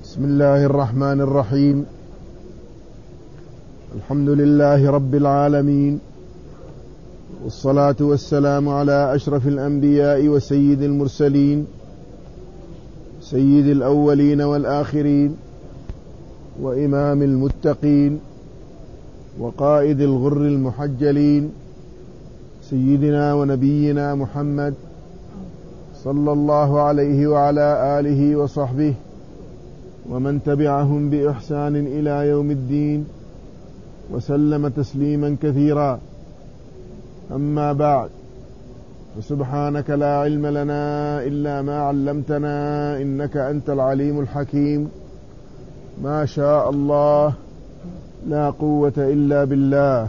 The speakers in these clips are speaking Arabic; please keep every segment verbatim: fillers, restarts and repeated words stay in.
بسم الله الرحمن الرحيم. الحمد لله رب العالمين، والصلاة والسلام على أشرف الأنبياء وسيد المرسلين، سيد الأولين والآخرين، وإمام المتقين، وقائد الغر المحجلين، سيدنا ونبينا محمد صلى الله عليه وعلى آله وصحبه ومن تبعهم بإحسان إلى يوم الدين، وسلم تسليما كثيرا. أما بعد، فسبحانك لا علم لنا إلا ما علمتنا إنك أنت العليم الحكيم. ما شاء الله لا قوة إلا بالله.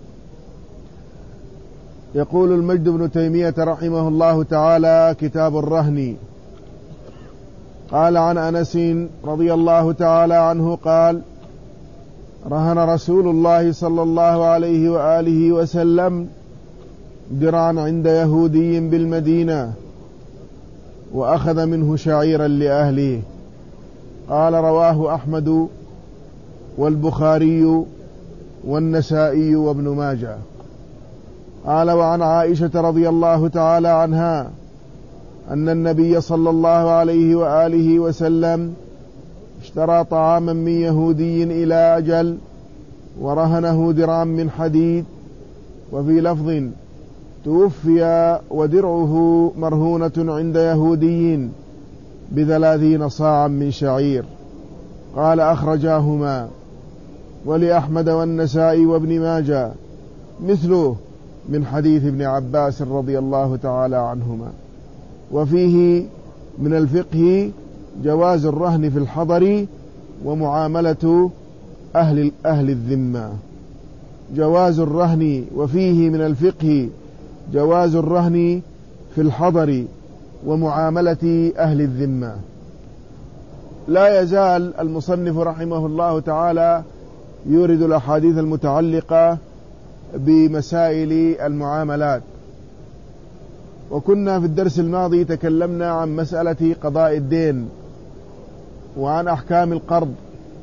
يقول المجد بن تيمية رحمه الله تعالى: كتاب الرهن. قال عن أنس رضي الله تعالى عنه قال: رهن رسول الله صلى الله عليه وآله وسلم درعا عند يهودي بالمدينة، وأخذ منه شعيرا لأهله. قال: رواه أحمد والبخاري والنسائي وابن ماجه. قال: وعن عائشة رضي الله تعالى عنها أن النبي صلى الله عليه وآله وسلم اشترى طعاما من يهودي إلى أجل، ورهنه درعا من حديد. وفي لفظ: توفي ودرعه مرهونة عند يهودي بثلاثين صاعا من شعير. قال: أخرجاهما، ولأحمد والنسائي وابن ماجه مثله من حديث ابن عباس رضي الله تعالى عنهما. وفيه من الفقه جواز الرهن في الحضر ومعاملة أهل أهل الذمة. جواز الرهن وفيه من الفقه جواز الرهن في الحضر ومعاملة أهل الذمة. لا يزال المصنف رحمه الله تعالى يورد الأحاديث المتعلقة بمسائل المعاملات. وكنا في الدرس الماضي تكلمنا عن مسألة قضاء الدين وعن أحكام القرض،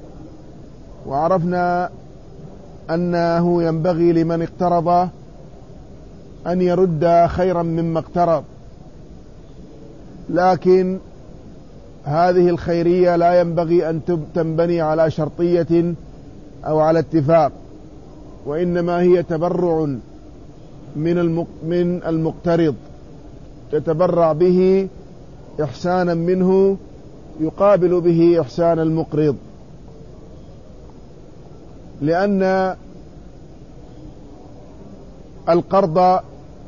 وعرفنا أنه ينبغي لمن اقترض أن يرد خيرا مما اقترض، لكن هذه الخيرية لا ينبغي أن تنبني على شرطية أو على اتفاق، وإنما هي تبرع من المقترض يتبرع به إحسانا منه يقابل به إحسان المقرض، لأن القرض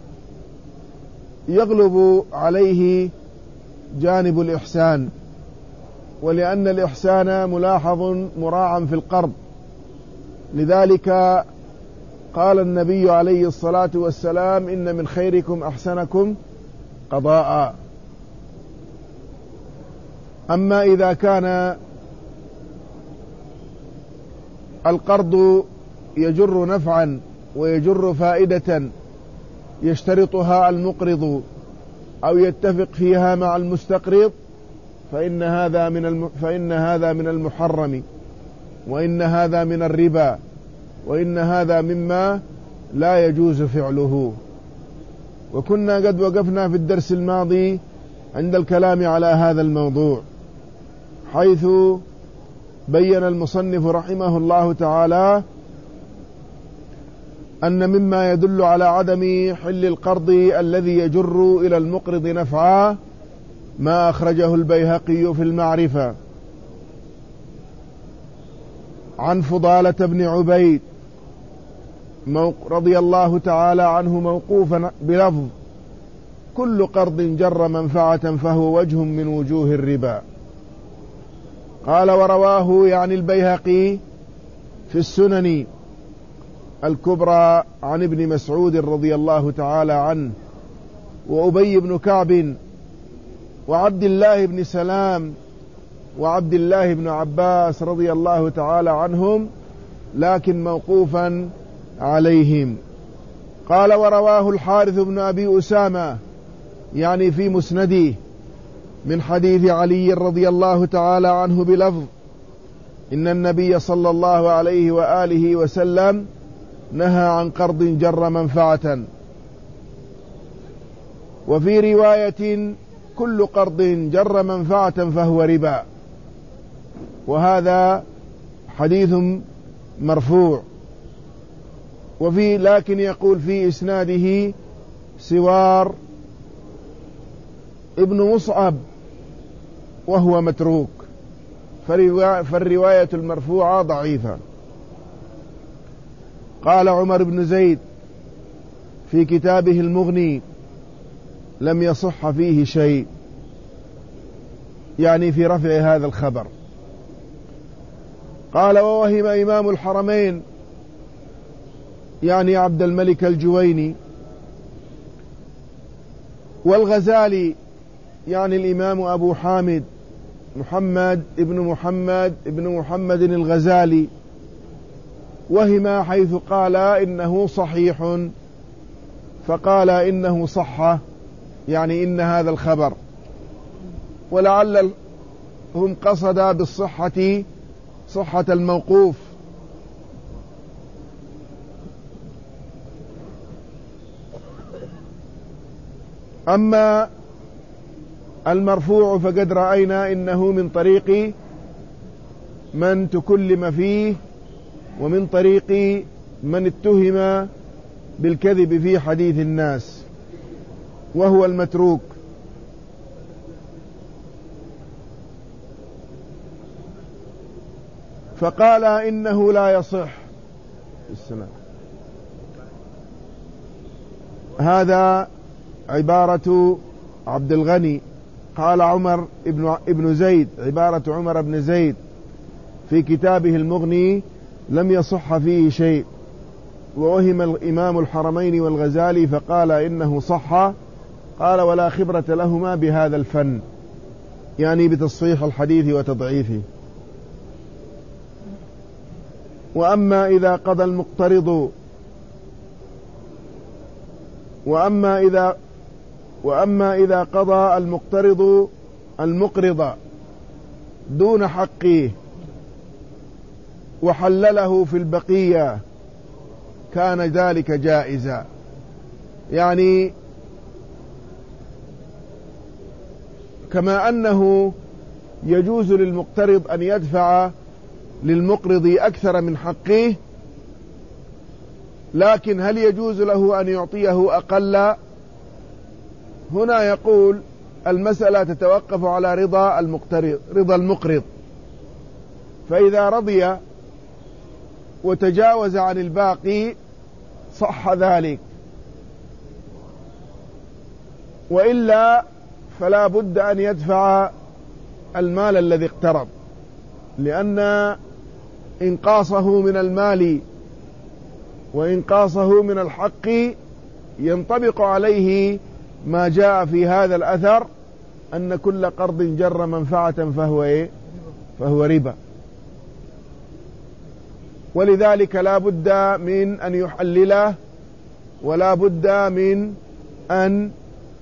يغلب عليه جانب الإحسان، ولأن الإحسان ملاحظ مراعا في القرض. لذلك قال النبي عليه الصلاة والسلام: إن من خيركم أحسنكم قضاء. أما إذا كان القرض يجر نفعا ويجر فائدة يشترطها المقرض أو يتفق فيها مع المستقرض، فإن هذا من الم... فإن هذا من المحرم، وإن هذا من الربا، وإن هذا مما لا يجوز فعله. وكنا قد وقفنا في الدرس الماضي عند الكلام على هذا الموضوع، حيث بين المصنف رحمه الله تعالى أن مما يدل على عدم حل القرض الذي يجر إلى المقرض نفعا ما أخرجه البيهقي في المعرفة عن فضالة بن عبيد رضي الله تعالى عنه موقوفا بلفظ: كل قرض جر منفعة فهو وجه من وجوه الربا. قال: ورواه يعني البيهقي في السنن الكبرى عن ابن مسعود رضي الله تعالى عنه، وأبي بن كعب، وعبد الله بن سلام، وعبد الله بن عباس رضي الله تعالى عنهم، لكن موقوفا عليهم. قال: ورواه الحارث بن أبي أسامة يعني في مسنده من حديث علي رضي الله تعالى عنه بلفظ: إن النبي صلى الله عليه وآله وسلم نهى عن قرض جر منفعة. وفي رواية: كل قرض جر منفعة فهو ربا. وهذا حديث مرفوع. وفي لكن يقول في إسناده سوار ابن مصعب وهو متروك، فالرواية المرفوعة ضعيفة. قال عمر بن زيد في كتابه المغني: لم يصح فيه شيء، يعني في رفع هذا الخبر. قال ووهم إمام الحرمين يعني عبد الملك الجويني، والغزالي يعني الإمام أبو حامد محمد ابن محمد ابن محمد الغزالي، وهما حيث قال إنه صحيح، فقال إنه صح، يعني إن هذا الخبر، ولعل هم قصد بالصحة صحة الموقوف. أما المرفوع فقد رأينا إنه من طريق من تكلم فيه، ومن طريق من اتهم بالكذب في حديث الناس، وهو المتروك. فقال إنه لا يصح. السلام. هذا عبارة عبد الغني. قال عمر ابن, ابن زيد، عبارة عمر بن زيد في كتابه المغني: لم يصح فيه شيء. ووهم الإمام الحرمين والغزالي فقال إنه صح. قال ولا خبرة لهما بهذا الفن، يعني بتصحيح الحديث وتضعيفه. وأما إذا قضى المقترض وأما إذا وأما إذا قضى المقترض المقرض دون حقه وحلله في البقية كان ذلك جائزا. يعني كما أنه يجوز للمقترض أن يدفع للمقرض أكثر من حقه، لكن هل يجوز له أن يعطيه أقل؟ هنا يقول المسألة تتوقف على رضا المقترض رضا المقرض، فإذا رضي وتجاوز عن الباقي صح ذلك، وإلا فلا بد أن يدفع المال الذي اقترض، لأن إنقاصه من المال وإنقاصه من الحق ينطبق عليه ما جاء في هذا الأثر أن كل قرض جر منفعة فهو إيه؟ فهو ربا. ولذلك لا بد من أن يحلله، ولا بد من أن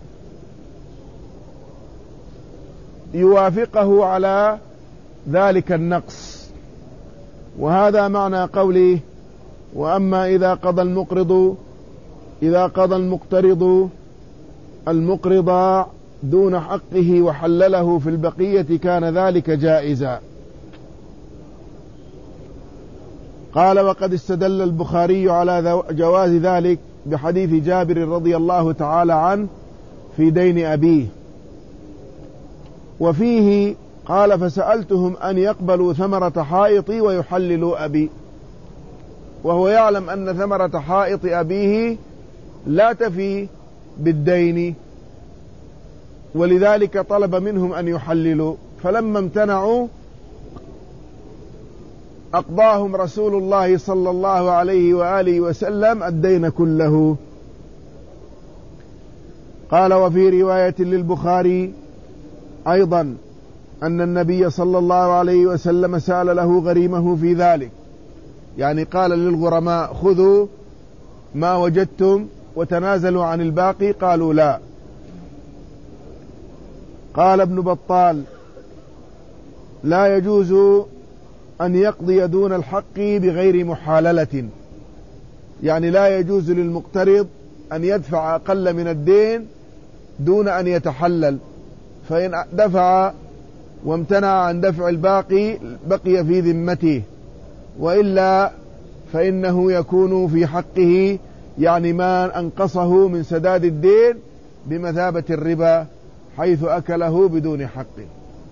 يوافقه على ذلك النقص. وهذا معنى قوله: وأما إذا قضى المقرض إذا قضى المقترض المقرض دون حقه وحلله في البقية كان ذلك جائزا. قال وقد استدل البخاري على جواز ذلك بحديث جابر رضي الله تعالى عنه في دين أبيه، وفيه قال: فسألتهم أن يقبلوا ثمرة حائطي ويحللوا أبي، وهو يعلم أن ثمرة حائط أبيه لا تفي بالدين، ولذلك طلب منهم أن يحللوا، فلما امتنعوا أقضاهم رسول الله صلى الله عليه وآله وسلم الدين كله. قال وفي رواية للبخاري أيضا أن النبي صلى الله عليه وسلم سأل له غريمه في ذلك، يعني قال للغرماء: خذوا ما وجدتم وتنازلوا عن الباقي، قالوا لا. قال ابن بطال: لا يجوز أن يقضي دون الحق بغير محاللة، يعني لا يجوز للمقترض أن يدفع أقل من الدين دون أن يتحلل، فإن دفع وامتنع عن دفع الباقي بقي في ذمته، وإلا فإنه يكون في حقه يعني ما أنقصه من سداد الدين بمثابة الربا، حيث أكله بدون حقه.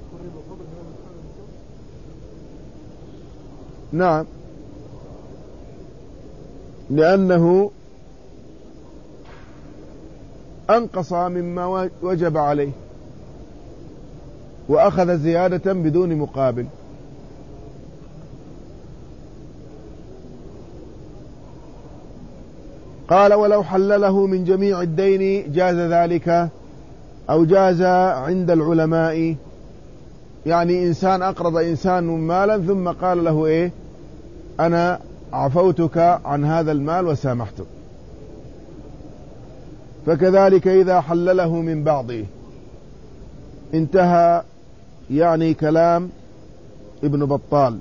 نعم، لأنه أنقص مما وجب عليه وأخذ زيادة بدون مقابل. قال: ولو حلله من جميع الدين جاز ذلك، أو جاز عند العلماء، يعني إنسان أقرض إنسان مالا ثم قال له إيه أنا عفوتك عن هذا المال وسامحتك، فكذلك إذا حلله من بعضه. انتهى يعني كلام ابن بطال.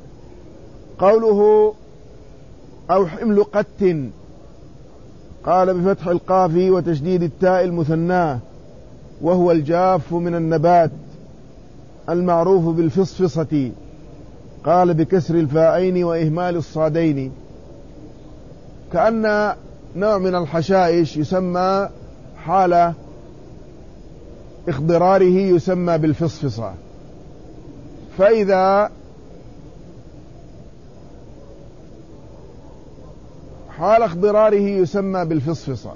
قوله: أو حمل قت، قال بفتح القاف وتشديد التاء المثناه، وهو الجاف من النبات المعروف بالفصفصة. قال بكسر الفاءين وإهمال الصادين، كأن نوع من الحشائش يسمى حال اخضراره يسمى بالفصفصة، فإذا حال اخضراره يسمى بالفصفصة،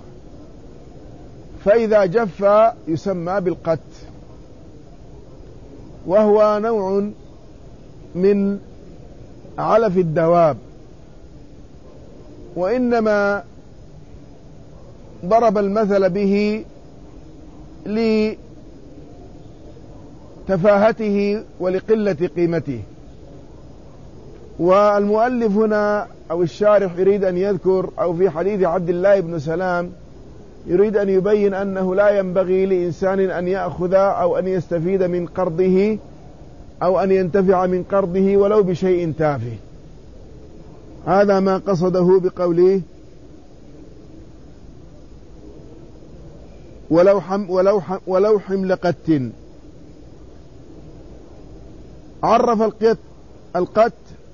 فإذا جف يسمى بالقت، وهو نوع من علف الدواب، وإنما ضرب المثل به لتفاهته ولقلة قيمته. والمؤلف هنا أو الشارح يريد أن يذكر، أو في حديث عبد الله بن سلام يريد أن يبين أنه لا ينبغي لإنسان أن يأخذ أو أن يستفيد من قرضه أو أن ينتفع من قرضه ولو بشيء تافه. هذا ما قصده بقوله: ولو حم ولو حم ولو حمل قت. عرف القط القت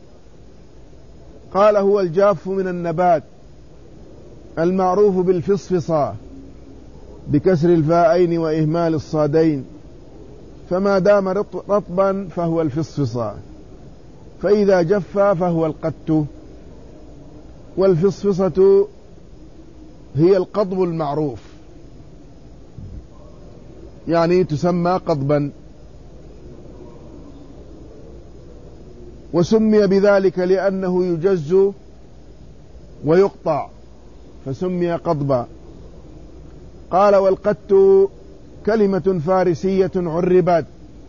قال: هو الجاف من النبات المعروف بالفصفصة بكسر الفاءين وإهمال الصادين، فما دام رطبا فهو الفصفصة، فإذا جف فهو القت. والفصفصة هي القضب المعروف، يعني تسمى قضبا، وسمي بذلك لأنه يجز ويقطع فسمي قضبا. قال: والقت كلمة فارسية عربت،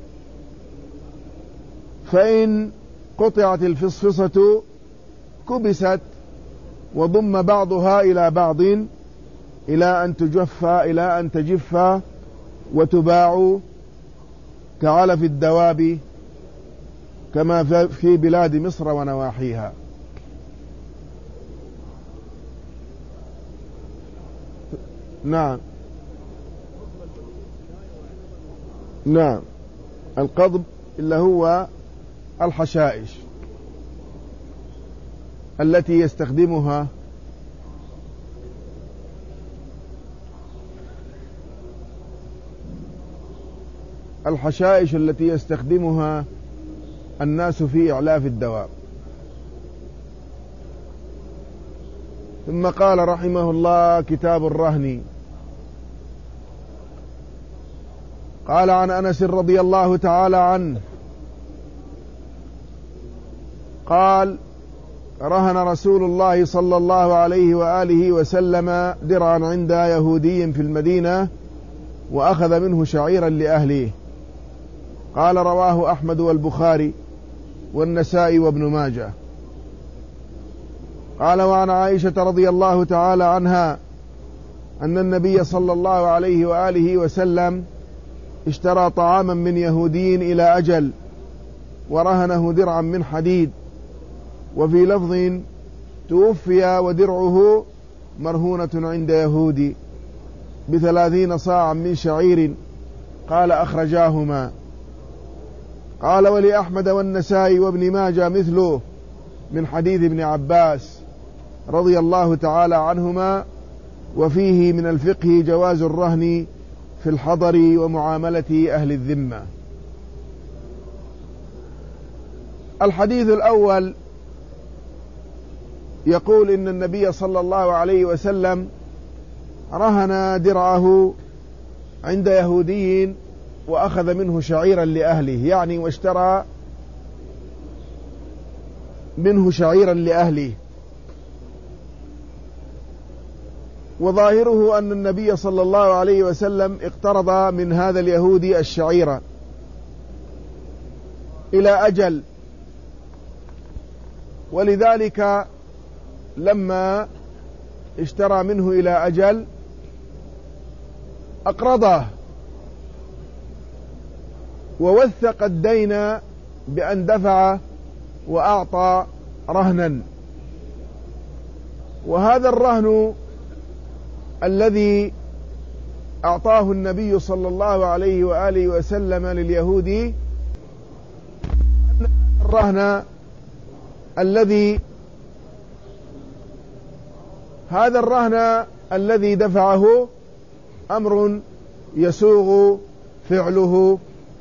فإن قطعت الفصفصة كبست وضم بعضها إلى بعض إلى أن تجف إلى أن تجف وتباع كعلف الدواب كما في بلاد مصر ونواحيها. نعم نعم القضب اللي هو الحشائش التي يستخدمها الحشائش التي يستخدمها الناس في إعلاف الدواب. ثم قال رحمه الله: كتاب الرهن. قال: عن أنس رضي الله تعالى عنه قال: رهن رسول الله صلى الله عليه وآله وسلم درعا عند يهودي في المدينة وأخذ منه شعيرا لأهله. قال: رواه أحمد والبخاري والنسائي وابن ماجه. قال: وعن عائشة رضي الله تعالى عنها أن النبي صلى الله عليه وآله وسلم اشترى طعاما من يهودي إلى أجل ورهنه درعا من حديد. وفي لفظ توفي ودرعه مرهونة عند يهودي بثلاثين صاعا من شعير. قال أخرجاهما. قال ولأحمد والنسائي وابن ماجه مثله من حديث ابن عباس رضي الله تعالى عنهما، وفيه من الفقه جواز الرهن في الحضر ومعاملة أهل الذمة. الحديث الأول يقول إن النبي صلى الله عليه وسلم رهن درعه عند يهودي وأخذ منه شعيرا لأهله، يعني واشترى منه شعيرا لأهله. وظاهره أن النبي صلى الله عليه وسلم اقترض من هذا اليهودي الشعير إلى أجل، ولذلك لما اشترى منه إلى أجل أقرضه ووثق الدين بأن دفع وأعطى رهنا. وهذا الرهن الذي أعطاه النبي صلى الله عليه وآله وسلم لليهودي الرهن الذي هذا الرهن الذي دفعه أمر يسوغ فعله،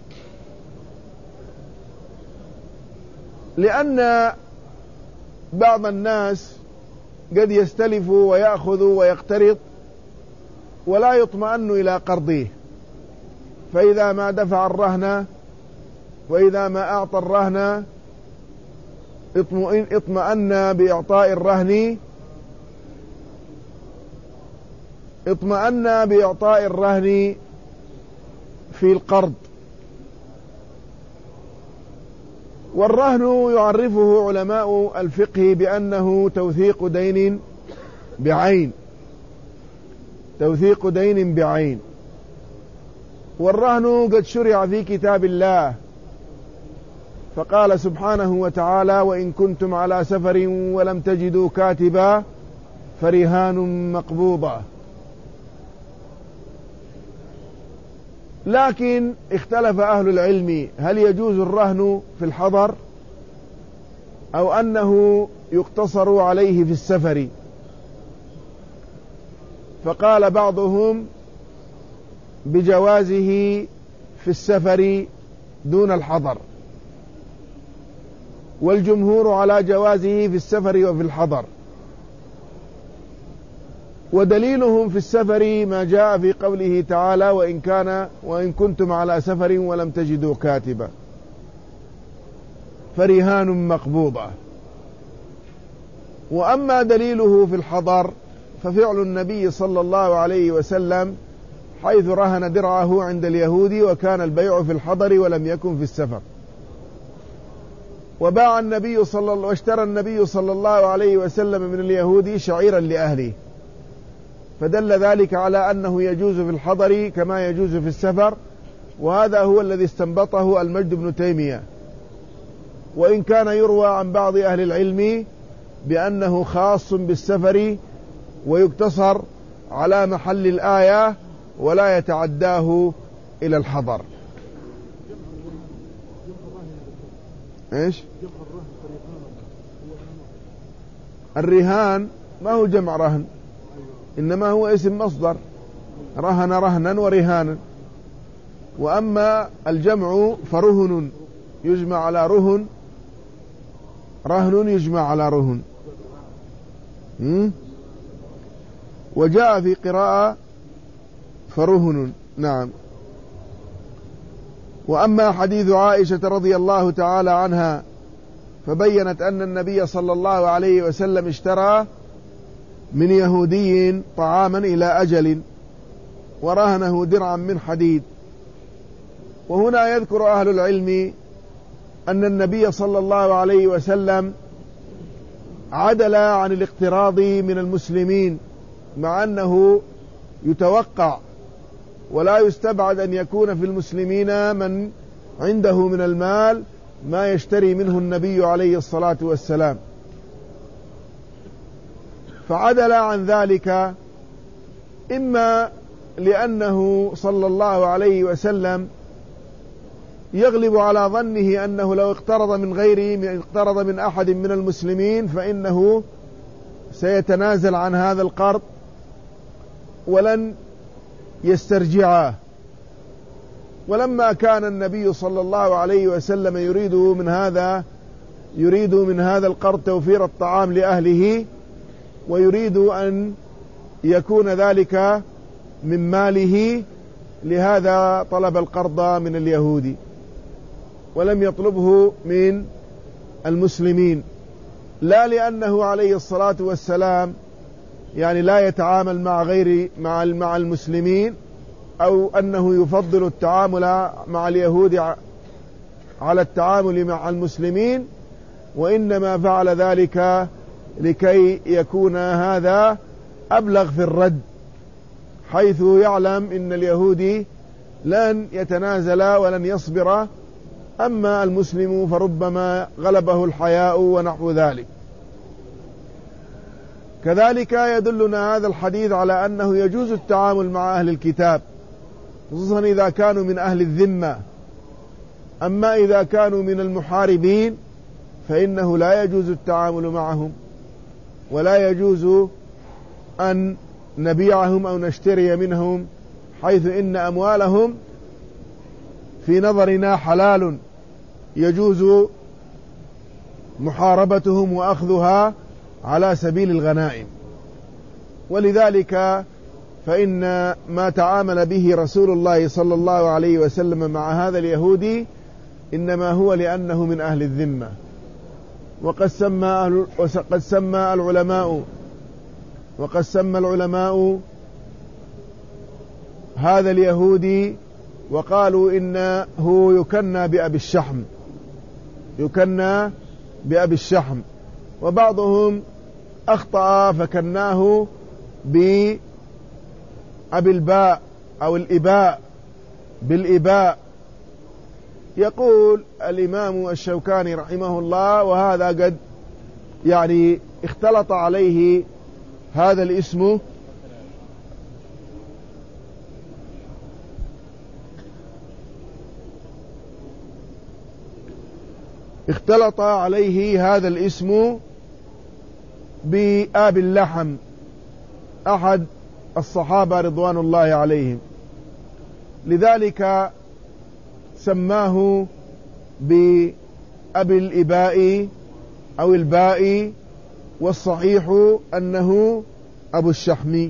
لأن بعض الناس قد يستلف ويأخذ ويقترض ولا يطمئن إلى قرضه، فإذا ما دفع الرهن وإذا ما أعطى الرهن اطمأن بإعطاء الرهن اطمأن بإعطاء الرهن في القرض. والرهن يعرفه علماء الفقه بأنه توثيق دين بعين توثيق دين بعين والرهن قد شرع في كتاب الله، فقال سبحانه وتعالى: وإن كنتم على سفر ولم تجدوا كاتبا فرهان مقبوضة. لكن اختلف أهل العلم هل يجوز الرهن في الحضر أو أنه يقتصر عليه في السفر، فقال بعضهم بجوازه في السفر دون الحضر، والجمهور على جوازه في السفر وفي الحضر. ودليلهم في السفر ما جاء في قوله تعالى: وإن كان وإن كنتم على سفر ولم تجدوا كاتبا فرهان مقبوضة. وأما دليله في الحضر ففعل النبي صلى الله عليه وسلم حيث رهن درعه عند اليهود، وكان البيع في الحضر ولم يكن في السفر. وباع النبي صلى الله واشترى النبي صلى الله عليه وسلم من اليهود شعيرا لأهله، فدل ذلك على أنه يجوز في الحضر كما يجوز في السفر، وهذا هو الذي استنبطه المجد بن تيمية، وإن كان يروى عن بعض أهل العلم بأنه خاص بالسفر ويقتصر على محل الآية ولا يتعداه إلى الحضر. إيش؟ الرهان ما هو جمع رهن، إنما هو اسم مصدر، رهن رهنا ورهانا. وأما الجمع فرهن يجمع على رهن، رهن يجمع على رهن. وجاء في قراءة فرهن. نعم. وأما حديث عائشة رضي الله تعالى عنها فبينت أن النبي صلى الله عليه وسلم اشترى من يهودي طعاما إلى أجل ورهنه درعا من حديد. وهنا يذكر أهل العلم أن النبي صلى الله عليه وسلم عدل عن الاقتراض من المسلمين، مع أنه يتوقع ولا يستبعد أن يكون في المسلمين من عنده من المال ما يشتري منه النبي عليه الصلاة والسلام، فعدل عن ذلك إما لأنه صلى الله عليه وسلم يغلب على ظنه أنه لو اقترض من غيره اقترض من أحد من المسلمين فإنه سيتنازل عن هذا القرض ولن يسترجعه. ولما كان النبي صلى الله عليه وسلم يريد من هذا يريد من هذا القرض توفير الطعام لأهله، ويريد أن يكون ذلك من ماله، لهذا طلب القرض من اليهود ولم يطلبه من المسلمين، لا لأنه عليه الصلاة والسلام يعني لا يتعامل مع غير مع مع المسلمين، أو أنه يفضل التعامل مع اليهود على التعامل مع المسلمين، وإنما فعل ذلك لكي يكون هذا أبلغ في الرد، حيث يعلم إن اليهودي لن يتنازل ولن يصبر، أما المسلم فربما غلبه الحياء ونحو ذلك. كذلك يدلنا هذا الحديث على أنه يجوز التعامل مع أهل الكتاب، خصوصا إذا كانوا من أهل الذمة. أما إذا كانوا من المحاربين فإنه لا يجوز التعامل معهم، ولا يجوز أن نبيعهم أو نشتري منهم، حيث إن أموالهم في نظرنا حلال يجوز محاربتهم وأخذها على سبيل الغنائم. ولذلك فإن ما تعامل به رسول الله صلى الله عليه وسلم مع هذا اليهودي إنما هو لأنه من أهل الذمة. وقد سمى, أهل وقد سمى العلماء وقد سمى العلماء هذا اليهودي وقالوا إنه يكنى بأبي الشحم يكنى بأبي الشحم وبعضهم أخطأ فكناه بأبي الباء أو الإباء بالإباء. يقول الإمام الشوكاني رحمه الله: وهذا قد يعني اختلط عليه هذا الاسم اختلط عليه هذا الاسم بآب اللحم أحد الصحابة رضوان الله عليهم، لذلك سماه بأبي الإباء أو الباء، والصحيح أنه أبو الشحم.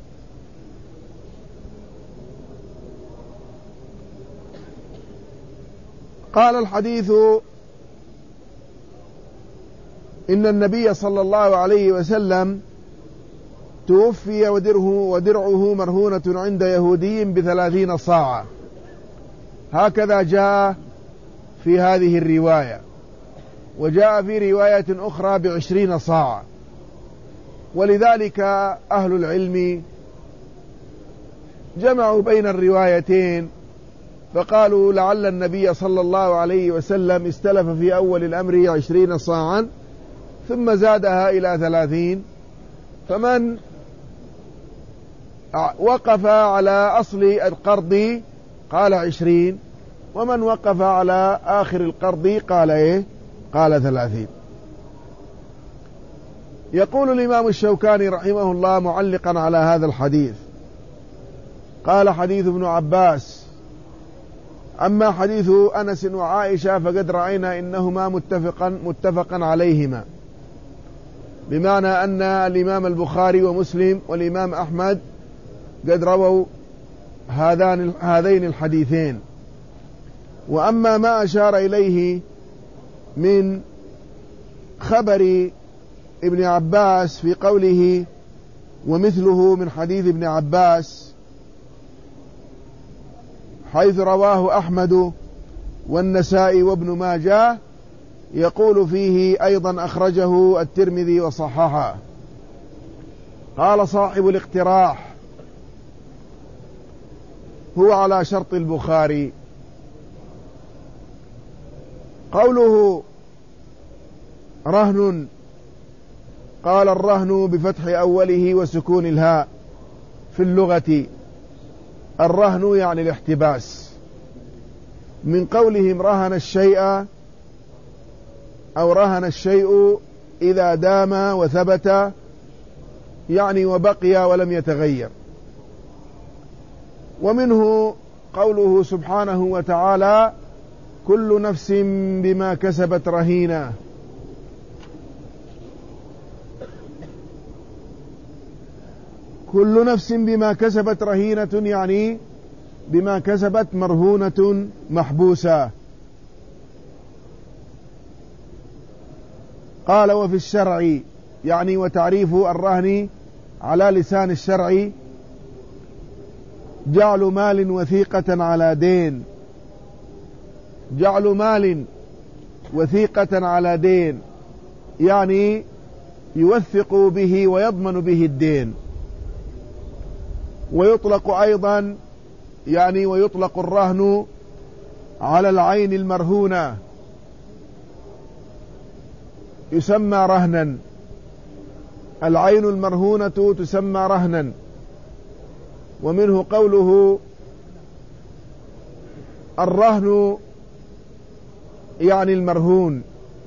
قال الحديث: إن النبي صلى الله عليه وسلم توفي ودره ودرعه مرهونة عند يهودي بثلاثين صاعا، هكذا جاء في هذه الرواية، وجاء في رواية أخرى بعشرين صاعا. ولذلك أهل العلم جمعوا بين الروايتين فقالوا لعل النبي صلى الله عليه وسلم استلف في أول الأمر عشرين صاعا ثم زادها إلى ثلاثين، فمن وقف على أصل القرض قال عشرين، ومن وقف على آخر القرض قال إيه؟ قال ثلاثين. يقول الإمام الشوكاني رحمه الله معلقا على هذا الحديث: قال حديث ابن عباس: أما حديث أنس وعائشة فقد رأينا إنهما متفقا متفقا عليهما، بمعنى أن الإمام البخاري ومسلم والإمام أحمد قد رووا هذان هذين الحديثين. وأما ما أشار إليه من خبر ابن عباس في قوله ومثله من حديث ابن عباس، حيث رواه أحمد والنسائي وابن ماجه، يقول فيه أيضا أخرجه الترمذي وصححه. قال صاحب الاقتراح: هو على شرط البخاري. قوله رهن، قال الرهن بفتح أوله وسكون الهاء. في اللغة الرهن يعني الاحتباس، من قولهم رهن الشيء أو رهن الشيء إذا دام وثبت، يعني وبقي ولم يتغير. ومنه قوله سبحانه وتعالى كل نفس بما كسبت رهينة. كل نفس بما كسبت رهينة يعني بما كسبت مرهونة محبوسة. قال وفي الشرع يعني وتعريف الرهن على لسان الشرع جعل مال وثيقة على دين. جعل مال وثيقة على دين يعني يوثق به ويضمن به الدين. ويطلق أيضا يعني ويطلق الرهن على العين المرهونة، يسمى رهنا. العين المرهونة تسمى رهنا. ومنه قوله الرهن يعني المرهون،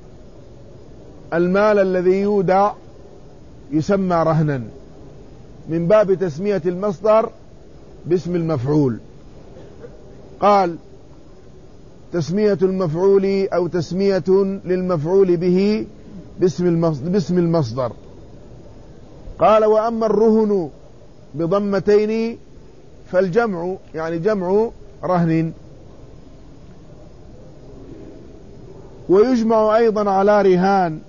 المال الذي يودع يسمى رهنا، من باب تسمية المصدر باسم المفعول. قال تسمية المفعول أو تسمية للمفعول به باسم المصدر. قال وأما الرهن بضمتين فالجمع يعني جمع رهن. ويجمع أيضا على رهان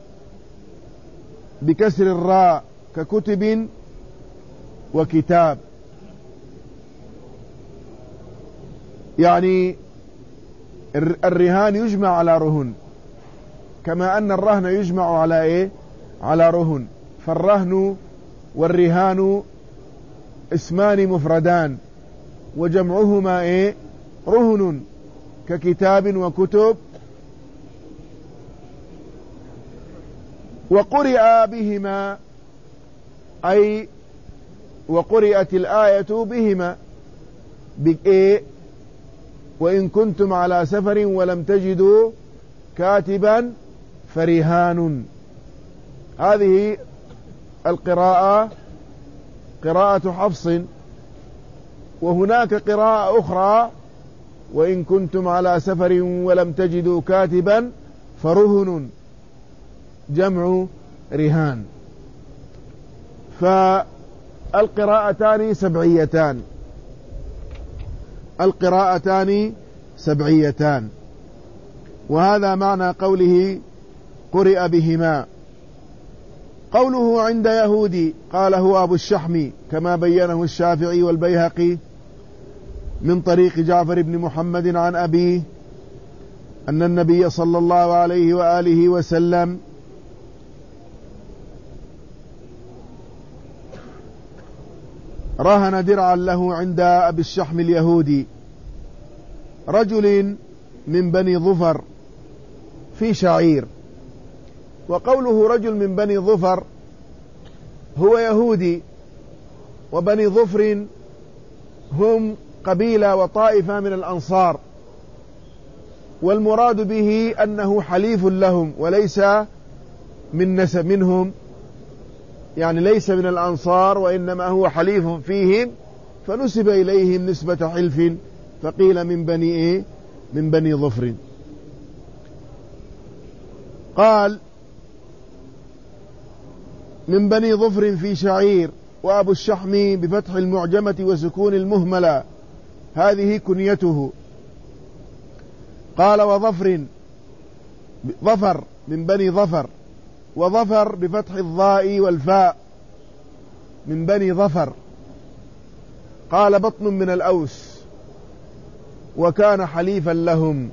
بكسر الراء ككتب وكتاب، يعني الرهان يجمع على رهن كما أن الرهن يجمع على إيه؟ على رهن. فالرهن والرهان اسمان مفردان وجمعهما إيه؟ رهن ككتاب وكتب. وقرئ بهما أي وقرئت الآية بهما بإيه؟ وإن كنتم على سفر ولم تجدوا كاتبا فرهان. هذه القراءة قراءة حفص. وهناك قراءة أخرى وإن كنتم على سفر ولم تجدوا كاتبا فرهن، جمع رهان. فالقراءتان سبعيتان، القراءتان سبعيتان. وهذا معنى قوله قرئ بهما. قوله عند يهودي قال هو أبو الشحم كما بينه الشافعي والبيهقي من طريق جعفر بن محمد عن أبيه أن النبي صلى الله عليه وآله وسلم رهن درعا له عند أبي الشحم اليهودي رجل من بني ظفر في شعير. وقوله رجل من بني ظفر هو يهودي، وبني ظفر هم قبيلة وطائفة من الأنصار، والمراد به أنه حليف لهم وليس من نسب منهم، يعني ليس من الأنصار وإنما هو حليف فيهم، فنسب إليهم نسبة حلف فقيل من بني إيه؟ من بني ظفر. قال من بني ظفر في شعير. وأبو الشحم بفتح المعجمة وسكون المهملة هذه كنيته. قال وظفر ظفر من بني ظفر، وظفر بفتح الضاء والفاء من بني ظفر. قال بطن من الأوس وكان حليفا لهم.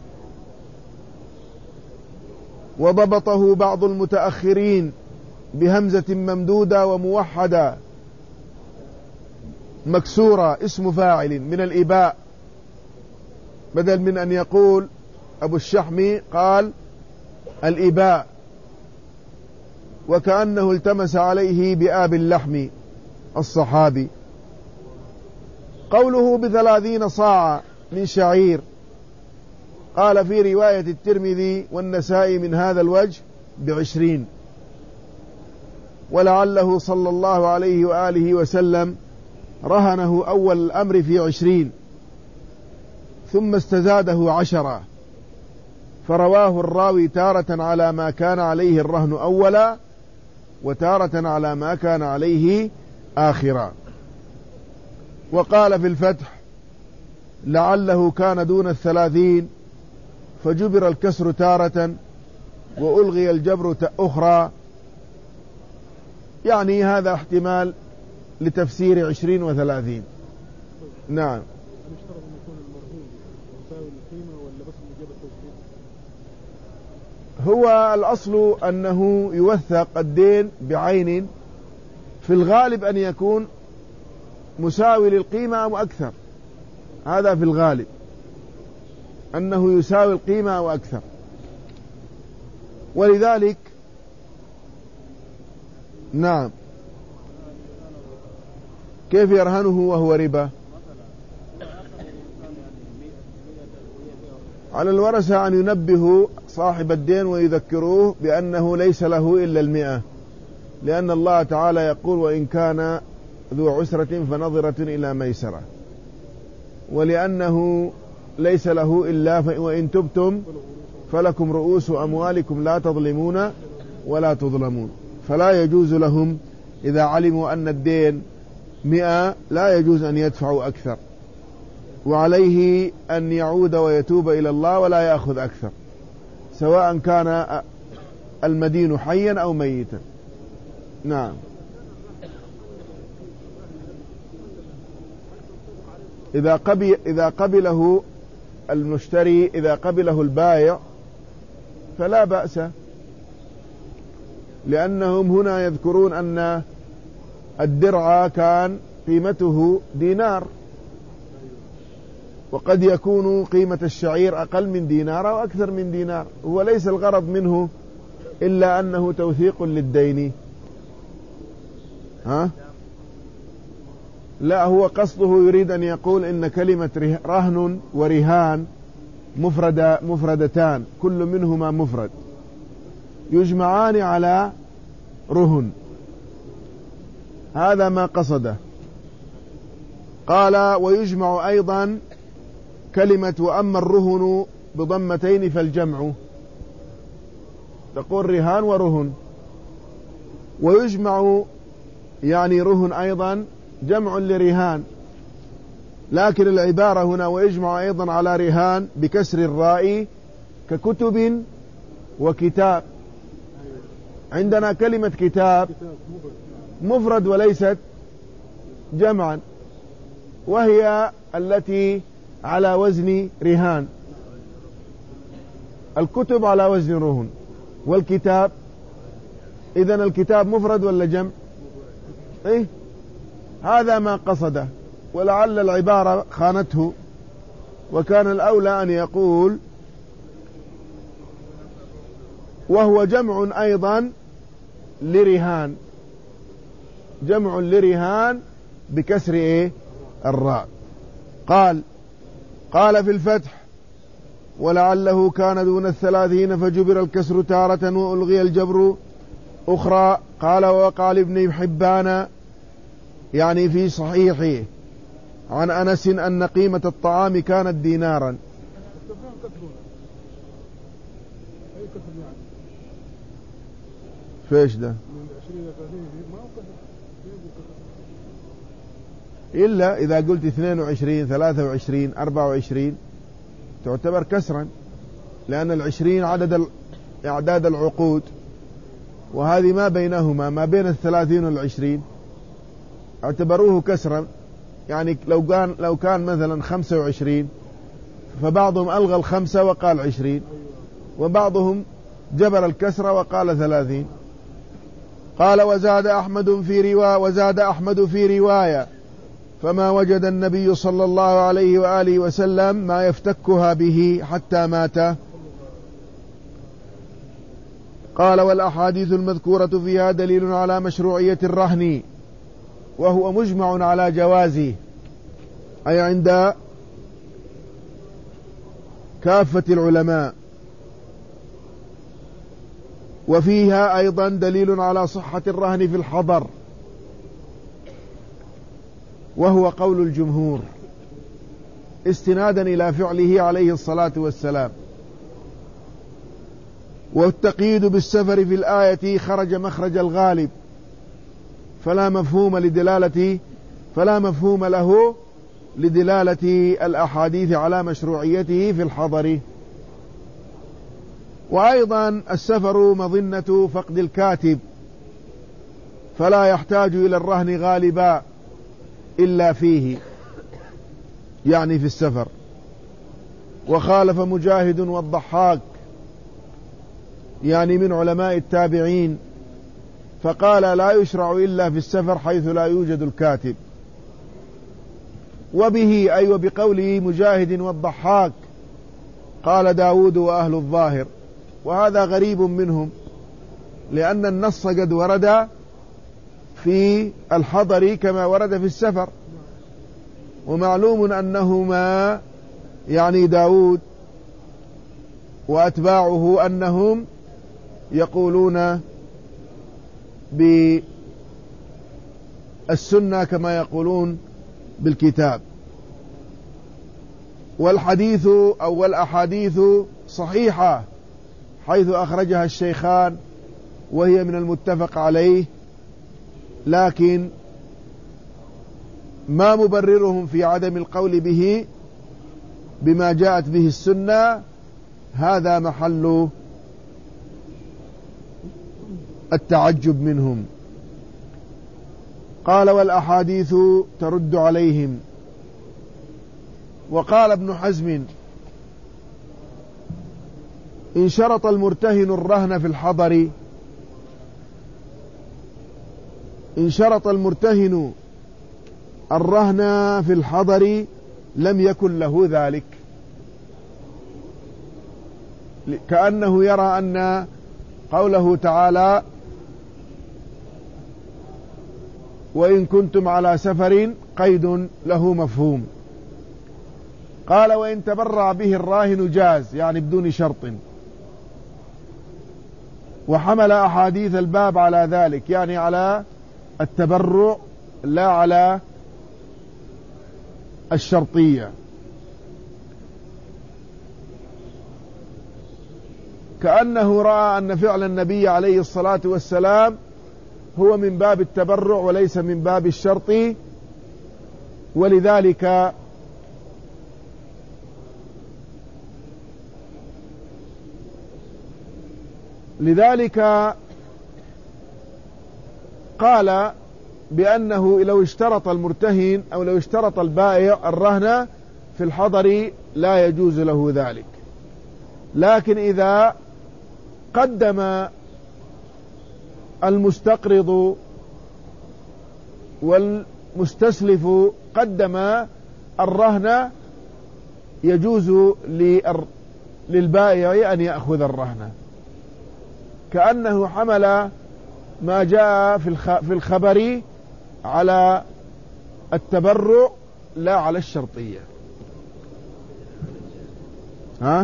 وضبطه بعض المتأخرين بهمزة ممدودة وموحدة مكسورة اسم فاعل من الإباء، بدل من أن يقول أبو الشحمي قال الإباء، وكأنه التمس عليه بآب اللحم الصحابي. قوله بثلاثين صاع من شعير، قال في رواية الترمذي والنسائي من هذا الوجه بعشرين، ولعله صلى الله عليه وآله وسلم رهنه أول الأمر في عشرين ثم استزاده عشرة، فرواه الراوي تارة على ما كان عليه الرهن أولا وتارة على ما كان عليه آخرا. وقال في الفتح لعله كان دون الثلاثين فجبر الكسر تارة وألغي الجبر أخرى، يعني هذا احتمال لتفسير عشرين وثلاثين. نعم. هو الأصل أنه يوثق الدين بعين، في الغالب أن يكون مساوي للقيمة أو أكثر، هذا في الغالب أنه يساوي القيمة أو أكثر. ولذلك نعم، كيف يرهنه وهو ربا؟ على الورثة أن ينبهوا صاحب الدين ويذكروه بأنه ليس له إلا المئة، لأن الله تعالى يقول وإن كان ذو عسرة فنظرة إلى ميسرة، ولأنه ليس له إلا وإن تبتم فلكم رؤوس أموالكم لا تظلمون ولا تظلمون، فلا يجوز لهم إذا علموا أن الدين مئة لا يجوز أن يدفعوا أكثر، وعليه أن يعود ويتوب إلى الله ولا يأخذ أكثر، سواء كان المدين حيا أو ميتا. نعم. إذا قبل إذا قبله المشتري، إذا قبله البائع فلا بأس، لأنهم هنا يذكرون أن الدرع كان قيمته دينار، وقد يكون قيمة الشعير أقل من دينار أو أكثر من دينار، هو ليس الغرض منه إلا أنه توثيق للدين. ها؟ لا، هو قصده يريد أن يقول إن كلمة رهن ورهان مفردة مفردتان، كل منهما مفرد، يجمعان على رهن، هذا ما قصده. قال ويجمع أيضا كلمة وأما الرهن بضمتين فالجمع، تقول رهان ورهن، ويجمع يعني رهن أيضا جمع لرهان، لكن العبارة هنا ويجمع أيضا على رهان بكسر الراء ككتب وكتاب. عندنا كلمة كتاب مفرد وليست جمعا، وهي التي على وزن رهان، الكتب على وزن رهن، والكتاب إذن الكتاب مفرد ولا جمع؟ إيه؟ هذا ما قصده، ولعل العبارة خانته، وكان الأولى أن يقول وهو جمع أيضا لرهان، جمع لرهان بكسر إيه؟ الراء. قال قال في الفتح ولعله كان دون الثلاثين فجبر الكسر تارة وألغي الجبر أخرى. قال وقال ابن حبان يعني في صحيحه عن أنس أن قيمة الطعام كانت دينارا. فيش ده إلا إذا قلت اثنين وعشرين ثلاثة وعشرين أربعة وعشرين تعتبر كسرا، لأن العشرين عدد أعداد العقود، وهذه ما بينهما ما بين الثلاثين والعشرين اعتبروه كسرا. يعني لو كان لو كان مثلا خمسة وعشرين فبعضهم ألغى الخمسة وقال عشرين، وبعضهم جبر الكسر وقال ثلاثين. قال وزاد أحمد في رواية وزاد أحمد في رواية فما وجد النبي صلى الله عليه وآله وسلم ما يفتكها به حتى مات. قال: والأحاديث المذكورة فيها دليل على مشروعية الرهن، وهو مجمع على جوازه، أي عند كافة العلماء. وفيها أيضا دليل على صحة الرهن في الحضر، وهو قول الجمهور استنادا إلى فعله عليه الصلاة والسلام. والتقييد بالسفر في الآية خرج مخرج الغالب، فلا مفهوم لدلالة فلا مفهوم له لدلالة الأحاديث على مشروعيته في الحضر. وأيضا السفر مظنة فقد الكاتب، فلا يحتاج إلى الرهن غالبا إلا فيه، يعني في السفر. وخالف مجاهد والضحاك، يعني من علماء التابعين، فقال: لا يشرع إلا في السفر حيث لا يوجد الكاتب. وبه أي وبقوله مجاهد والضحاك قال داود وأهل الظاهر، وهذا غريب منهم، لأن النص قد ورد في الحضر كما ورد في السفر. ومعلوم أنهما يعني داود وأتباعه أنهم يقولون بالسنة كما يقولون بالكتاب. والحديث أو الأحاديث صحيحة حيث أخرجها الشيخان، وهي من المتفق عليه، لكن ما مبررهم في عدم القول به بما جاءت به السنة هذا محل التعجب منهم. قال: والأحاديث ترد عليهم. وقال ابن حزم: إن شرط المرتهن الرهن في الحضر إن شرط المرتهن الرهن في الحضر لم يكن له ذلك، كأنه يرى أن قوله تعالى: وإن كنتم على سفر قيد له مفهوم. قال: وإن تبرع به الراهن جاز، يعني بدون شرط. وحمل أحاديث الباب على ذلك، يعني على التبرع لا على الشرطية، كأنه رأى أن فعل النبي عليه الصلاة والسلام هو من باب التبرع وليس من باب الشرط. ولذلك لذلك قال بأنه لو اشترط المرتهن أو لو اشترط البائع الرهن في الحضر لا يجوز له ذلك. لكن إذا قدم المستقرض والمستسلف قدم الرهن يجوز للبائع أن يأخذ الرهن، كأنه حمل ما جاء في الخبر على التبرع لا على الشرطية. ها؟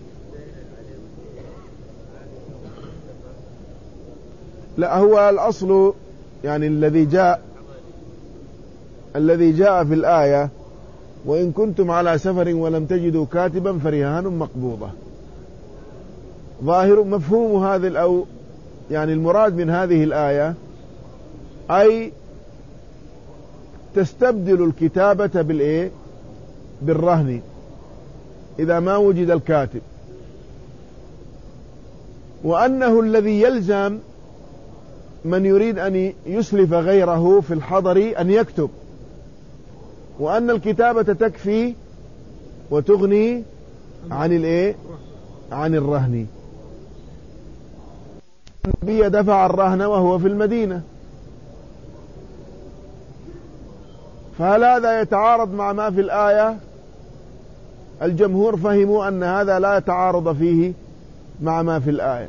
لا، هو الأصل يعني الذي جاء الذي جاء في الآية: وإن كنتم على سفر ولم تجدوا كاتبا فرهان مقبوضة. ظاهر مفهوم هذا أو يعني المراد من هذه الآية أي تستبدل الكتابة بالإيه؟ بالرهن إذا ما وجد الكاتب، وأنه الذي يلزم من يريد أن يسلف غيره في الحضر أن يكتب، وأن الكتابة تكفي وتغني عن الإيه؟ عن الرهن. النبي دفع الرهن وهو في المدينة، فهل هذا يتعارض مع ما في الآية؟ الجمهور فهموا أن هذا لا يتعارض فيه مع ما في الآية،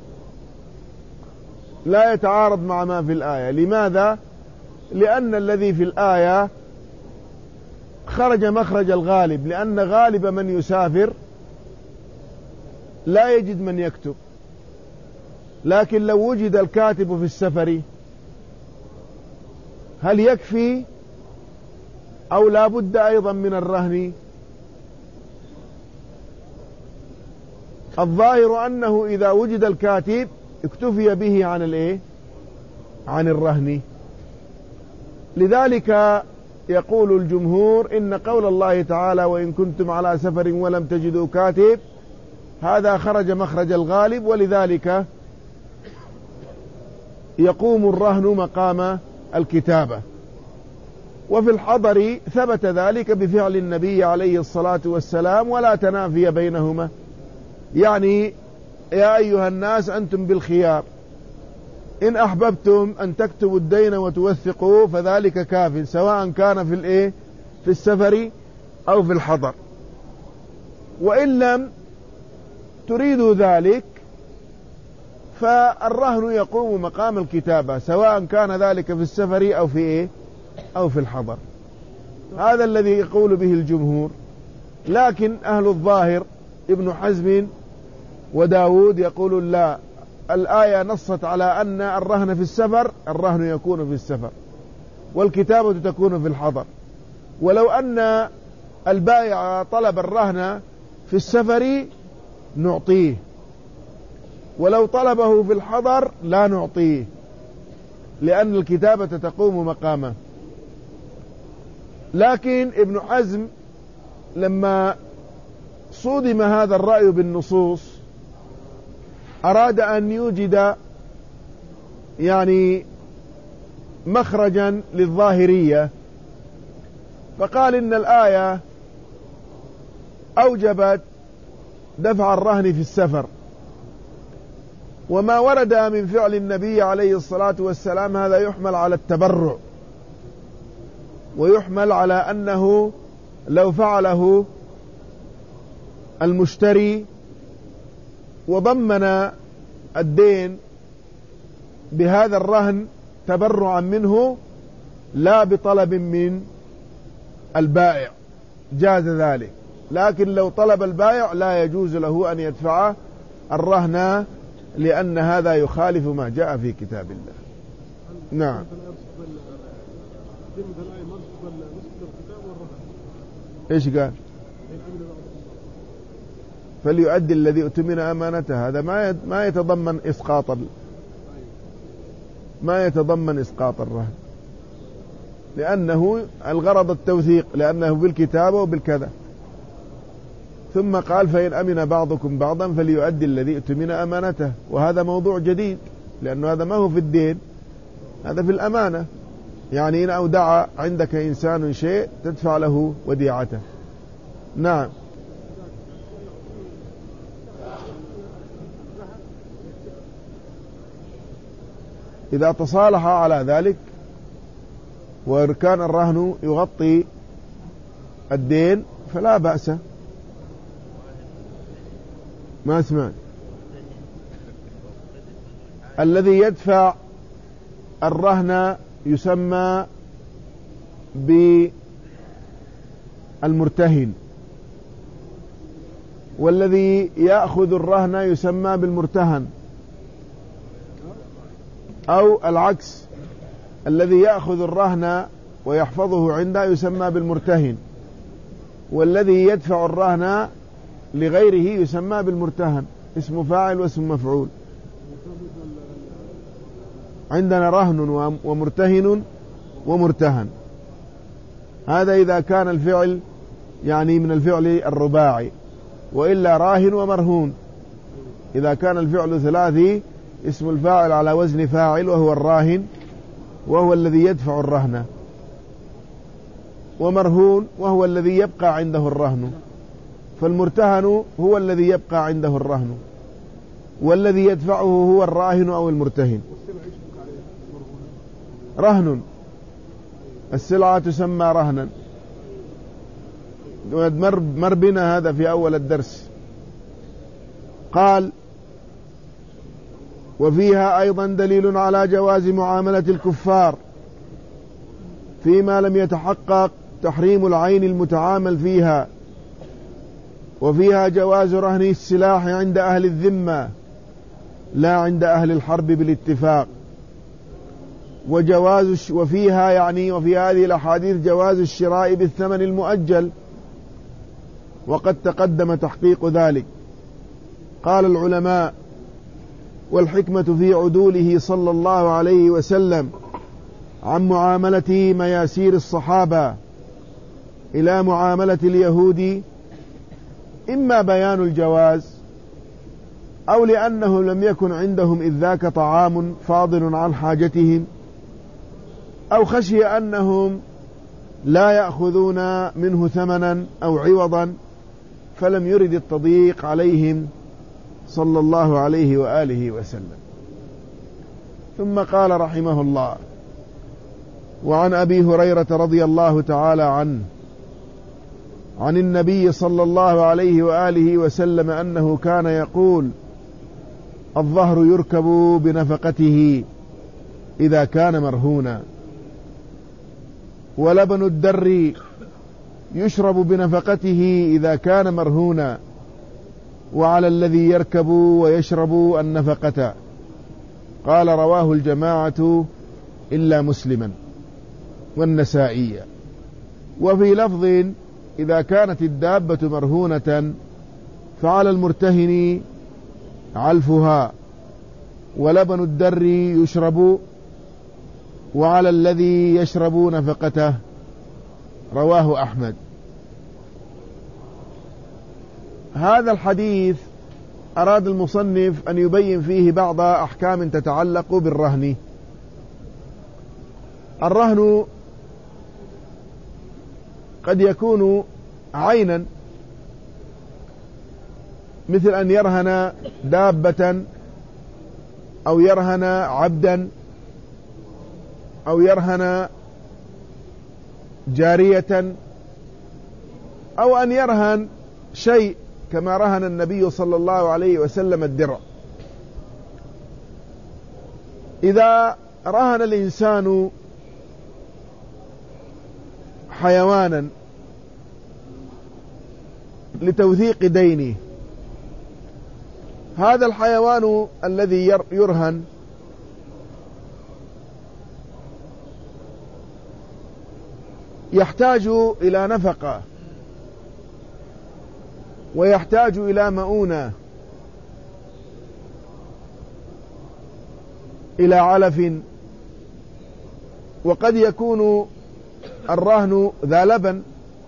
لا يتعارض مع ما في الآية. لماذا؟ لأن الذي في الآية خرج مخرج الغالب، لأن غالب من يسافر لا يجد من يكتب، لكن لو وجد الكاتب في السفر هل يكفي أو لا بد أيضا من الرهن؟ الظاهر أنه إذا وجد الكاتب اكتفي به عن الإيه؟ عن الرهن. لذلك يقول الجمهور إن قول الله تعالى وإن كنتم على سفر ولم تجدوا كاتب هذا خرج مخرج الغالب، ولذلك يقوم الرهن مقام الكتابة. وفي الحضر ثبت ذلك بفعل النبي عليه الصلاة والسلام ولا تنافي بينهما، يعني يا أيها الناس أنتم بالخيار، إن أحببتم أن تكتبوا الدين وتوثقوه فذلك كاف، سواء كان في الإيه؟ في السفر أو في الحضر. وإن لم تريدوا ذلك فالرهن يقوم مقام الكتابة، سواء كان ذلك في السفر أو في إيه؟ أو في الحضر. هذا الذي يقول به الجمهور. لكن أهل الظاهر ابن حزم وداود يقول لا، الآية نصت على أن الرهن في السفر، الرهن يكون في السفر والكتابة تكون في الحضر. ولو أن البائع طلب الرهن في السفر نعطيه، ولو طلبه في الحضر لا نعطيه، لأن الكتابة تقوم مقامه. لكن ابن حزم لما صودم هذا الرأي بالنصوص أراد أن يوجد يعني مخرجا للظاهرية، فقال إن الآية أوجبت دفع الرهن في السفر، وما ورد من فعل النبي عليه الصلاة والسلام هذا يحمل على التبرع، ويحمل على أنه لو فعله المشتري وضمن الدين بهذا الرهن تبرعا منه لا بطلب من البائع جاز ذلك، لكن لو طلب البائع لا يجوز له أن يدفع الرهن، لأن هذا يخالف ما جاء في كتاب الله. نعم. إيش قال؟ فليؤدي الذي اؤتمن أمانته، هذا ما ما يتضمن إسقاط ما يتضمن إسقاط الرهن، لأنه الغرض التوثيق، لأنه بالكتابة وبالكذا. ثم قال فإن أمن بعضكم بعضا فليؤدي الذي اؤتمن أمانته، وهذا موضوع جديد، لأنه هذا ما هو في الدين، هذا في الأمانة. يعني إن أودع عندك إنسان شيء تدفع له وديعته. نعم. إذا تصالح على ذلك وكان الرهن يغطي الدين فلا بأس. ما اسمع. الذي يدفع الرهن يسمى بالمرتهن، والذي يأخذ الرهن يسمى بالمرتهن، أو العكس، الذي يأخذ الرهن ويحفظه عنده يسمى بالمرتهن، والذي يدفع الرهن لغيره يسمى بالمرتهن، اسم فاعل واسم مفعول. عندنا رهن ومرتهن ومرتهن، هذا إذا كان الفعل يعني من الفعل الرباعي، وإلا راهن ومرهون. إذا كان الفعل ثلاثي اسم الفاعل على وزن فاعل وهو الراهن، وهو الذي يدفع الرهن، ومرهون وهو الذي يبقى عنده الرهن. فالمرتهن هو الذي يبقى عنده الرهن، والذي يدفعه هو الراهن أو المرتهن. رهن السلعة تسمى رهنا، مر بنا هذا في أول الدرس. قال: وفيها أيضا دليل على جواز معاملة الكفار فيما لم يتحقق تحريم العين المتعامل فيها، وفيها جواز رهن السلاح عند أهل الذمة لا عند أهل الحرب بالاتفاق، وجواز وفيها يعني وفي هذه الأحاديث جواز الشراء بالثمن المؤجل، وقد تقدم تحقيق ذلك. قال العلماء: والحكمة في عدوله صلى الله عليه وسلم عن معاملة مياسير الصحابة إلى معاملة اليهود إما بيان الجواز، أو لأنه لم يكن عندهم إذ ذاك طعام فاضل عن حاجتهم، أو خشي أنهم لا يأخذون منه ثمنا أو عوضا فلم يرد التضييق عليهم صلى الله عليه وآله وسلم. ثم قال رحمه الله: وعن أبي هريرة رضي الله تعالى عنه عن النبي صلى الله عليه وآله وسلم أنه كان يقول: الظهر يركب بنفقته إذا كان مرهونا، ولبن الدر يشرب بنفقته إذا كان مرهونا، وعلى الذي يركب ويشرب النفقة. قال: رواه الجماعة إلا مسلما والنسائية. وفي لفظ: إذا كانت الدابة مرهونة فعلى المرتهن علفها، ولبن الدر يشرب، وعلى الذي يشرب نفقته. رواه أحمد. هذا الحديث أراد المصنف أن يبين فيه بعض أحكام تتعلق بالرهن. الرهن قد يكون عينا، مثل أن يرهن دابة، أو يرهن عبدا، أو يرهن جارية، أو أن يرهن شيء كما رهن النبي صلى الله عليه وسلم الدرع. إذا رهن الإنسان حيوانا لتوثيق دينه، هذا الحيوان الذي يرهن يحتاج إلى نفقة، ويحتاج إلى مؤونة، إلى علف، وقد يكون الرهن ذا لبن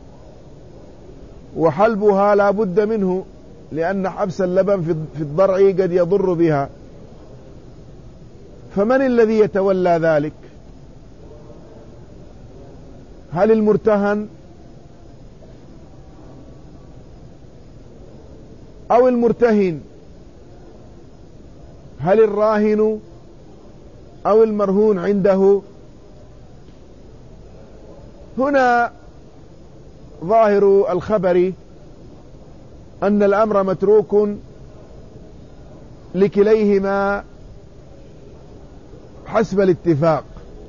وحلبها لا بد منه، لأن حبس اللبن في الضرع قد يضر بها. فمن الذي يتولى ذلك؟ هل المرتهن أو المرتهن؟ هل الراهن أو المرهون عنده؟ هنا ظاهر الخبر أن الأمر متروك لكليهما حسب الاتفاق.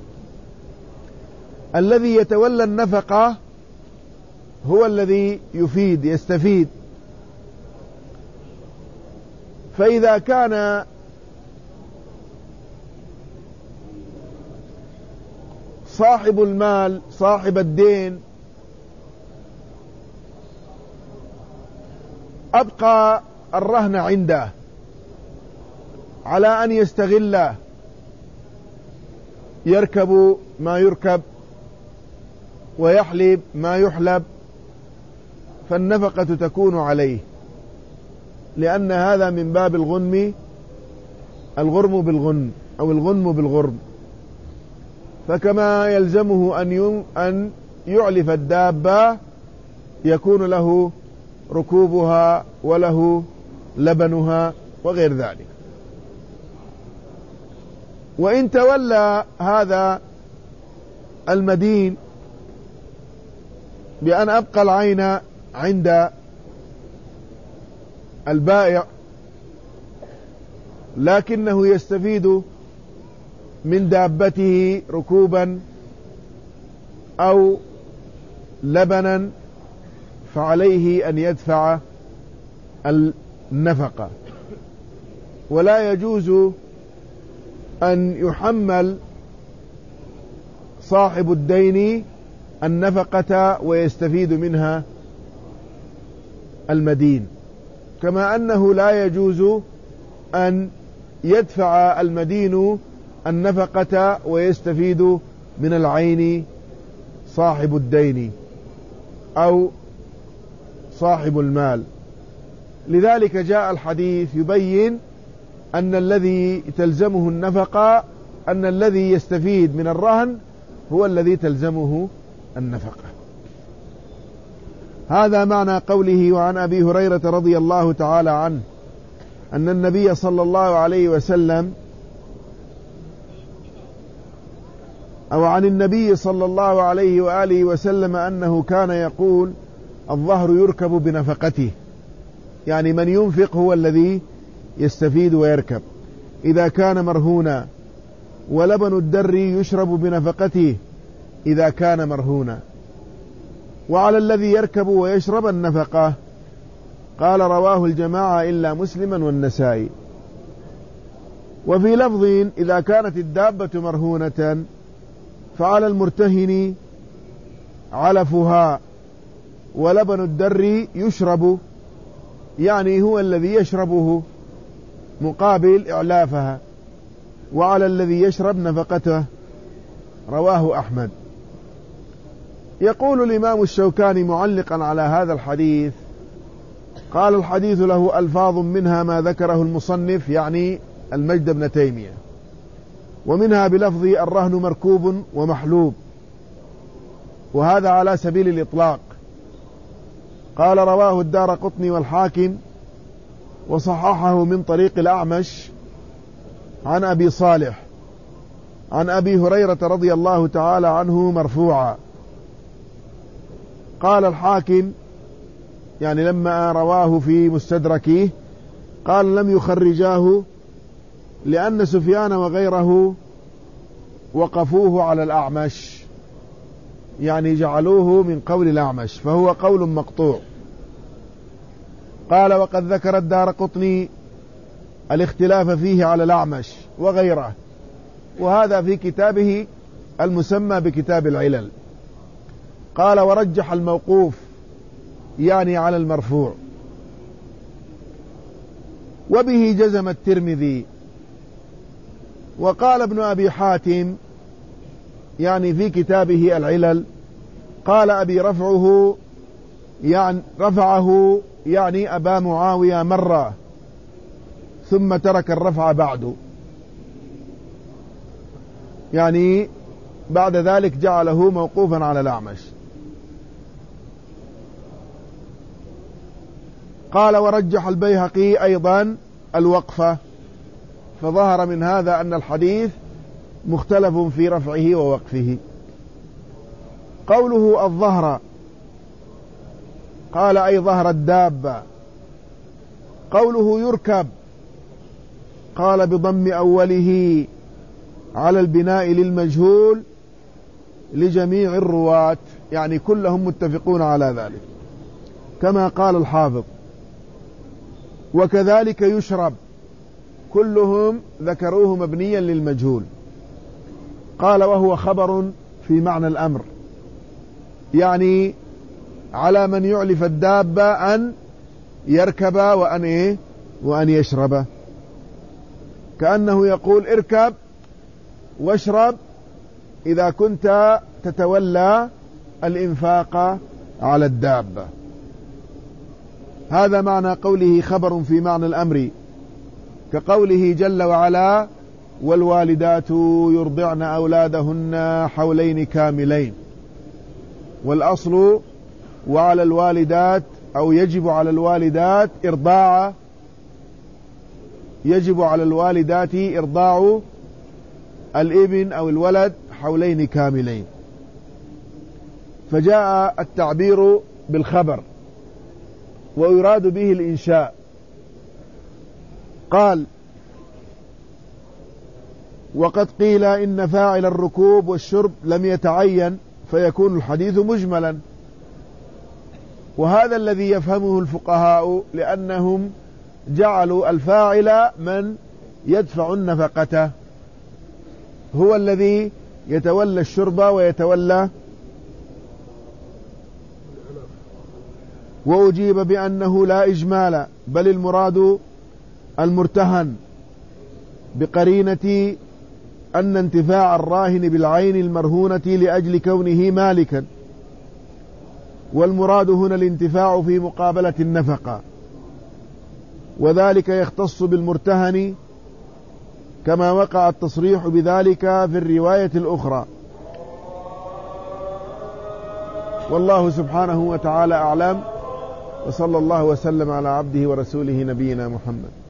الذي يتولى النفقة هو الذي يفيد يستفيد. فإذا كان صاحب المال صاحب الدين أبقى الرهن عنده على أن يستغله، يركب ما يركب ويحلب ما يحلب، فالنفقة تكون عليه، لأن هذا من باب الغنم، الغرم بالغنم أو الغنم بالغرم. فكما يلزمه أن أن يعلف الدابة يكون له ركوبها وله لبنها وغير ذلك. وإن تولى هذا المدين بأن أبقى العين عند البائع، لكنه يستفيد من دابته ركوبا أو لبنا، فعليه أن يدفع النفقة. ولا يجوز أن يحمل صاحب الدين النفقة ويستفيد منها المدين، كما أنه لا يجوز أن يدفع المدين النفقة ويستفيد من العين صاحب الدين أو صاحب المال. لذلك جاء الحديث يبين أن الذي تلزمه النفقة، أن الذي يستفيد من الرهن هو الذي تلزمه النفقة. هذا معنى قوله: وعن أبي هريرة رضي الله تعالى عنه أن النبي صلى الله عليه وسلم أو عن النبي صلى الله عليه وآله وسلم أنه كان يقول: الظهر يركب بنفقته، يعني من ينفق هو الذي يستفيد ويركب إذا كان مرهونا، ولبن الدر يشرب بنفقته إذا كان مرهونا، وعلى الذي يركب ويشرب النفقة. قال: رواه الجماعة إلا مسلما والنسائي. وفي لفظ: إذا كانت الدابة مرهونة فعلى المرتهن علفها ولبن الدر يشرب، يعني هو الذي يشربه مقابل إعلافها، وعلى الذي يشرب نفقته. رواه أحمد. يقول الإمام الشوكاني معلقا على هذا الحديث: قال: الحديث له ألفاظ منها ما ذكره المصنف، يعني المجد بن تيمية، ومنها بلفظ الرهن مركوب ومحلوب، وهذا على سبيل الإطلاق. قال: رواه الدارقطني والحاكم وصححه من طريق الأعمش عن أبي صالح عن أبي هريرة رضي الله تعالى عنه مرفوعا. قال الحاكم، يعني لما رواه في مستدركه، قال: لم يخرجاه لأن سفيان وغيره وقفوه على الأعمش، يعني جعلوه من قول الأعمش، فهو قول مقطوع. قال: وقد ذكر الدارقطني الاختلاف فيه على الأعمش وغيره، وهذا في كتابه المسمى بكتاب العلل. قال: ورجح الموقوف، يعني على المرفوع. وبه جزم الترمذي. وقال ابن أبي حاتم، يعني في كتابه العلل، قال أبي رفعه يعني رفعه يعني أبا معاوية مرة ثم ترك الرفع بعد، يعني بعد ذلك جعله موقوفا على الأعمش. قال: ورجح البيهقي أيضا الوقفة، فظهر من هذا أن الحديث مختلف في رفعه ووقفه. قوله الظهر، قال: أي ظهر الدابة. قوله يركب، قال: بضم أوله على البناء للمجهول لجميع الرواة، يعني كلهم متفقون على ذلك كما قال الحافظ. وكذلك يشرب، كلهم ذكروه مبنيا للمجهول. قال: وهو خبر في معنى الأمر، يعني على من يعلف الدابة أن يركب وأن إيه وأن يشرب، كأنه يقول: اركب واشرب إذا كنت تتولى الإنفاق على الدابة. هذا معنى قوله خبر في معنى الأمر، كقوله جل وعلا: والوالدات يرضعن أولادهن حولين كاملين. والأصل وعلى الوالدات، أو يجب على الوالدات إرضاع يجب على الوالدات إرضاع الابن أو الولد حولين كاملين. فجاء التعبير بالخبر ويراد به الإنشاء. قال: وقد قيل إن فاعل الركوب والشرب لم يتعين فيكون الحديث مجملا، وهذا الذي يفهمه الفقهاء، لأنهم جعلوا الفاعل من يدفع النفقة، هو الذي يتولى الشرب ويتولى. وأجيب بأنه لا إجمال، بل المراد المرتهن، بقرينة أن انتفاع الراهن بالعين المرهونة لأجل كونه مالكا، والمراد هنا الانتفاع في مقابلة النفقة، وذلك يختص بالمرتهن كما وقع التصريح بذلك في الرواية الأخرى. والله سبحانه وتعالى أعلم، وصلى الله وسلم على عبده ورسوله نبينا محمد.